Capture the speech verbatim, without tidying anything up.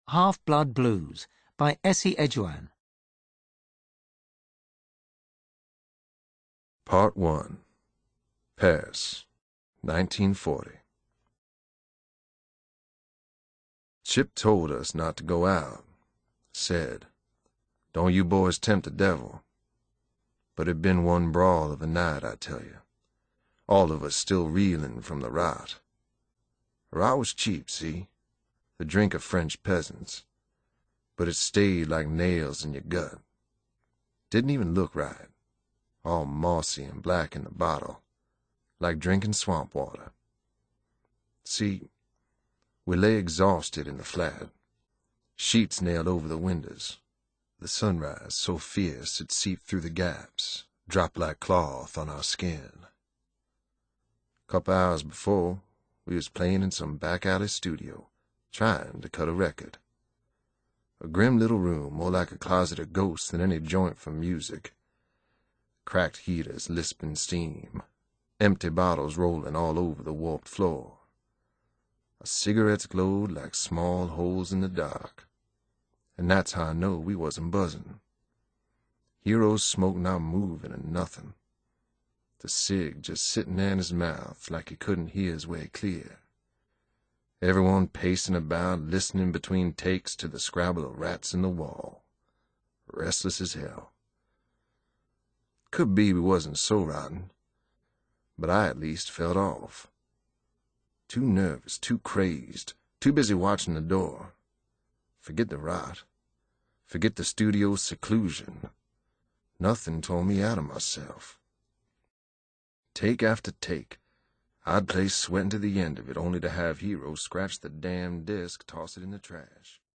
Half-Blood Blues by Essie Edgewan. Part one. Paris, nineteen forty. Chip told us not to go out. Said, "Don't you boys tempt the devil." But it been one brawl of a night, I tell you. All of us still reeling from the rot. Rot was cheap, see? The drink of French peasants. But it stayed like nails in your gut. Didn't even look right. All mossy and black in the bottle, like drinking swamp water. See, we lay exhausted in the flat, sheets nailed over the windows. The sunrise so fierce it seeped through the gaps, dropped like cloth on our skin. Couple hours before, we was playing in some back alley studio, trying to cut a record. A grim little room, more like a closet of ghosts than any joint for music. Cracked heaters lisping steam, empty bottles rolling all over the warped floor. Our cigarettes glowed like small holes in the dark, and that's how I know we wasn't buzzing. Hero's smoke not moving and nothing. The cig just sitting there in his mouth like he couldn't hear his way clear. Everyone pacing about, listening between takes to the scrabble of rats in the wall. Restless as hell. Could be we wasn't so rotten, but I at least felt off. Too nervous, too crazed, too busy watching the door. Forget the rot. Forget the studio's seclusion. Nothing tore me out of myself. Take after take, I'd play sweating to the end of it, only to have Hero scratch the damn disc, toss it in the trash.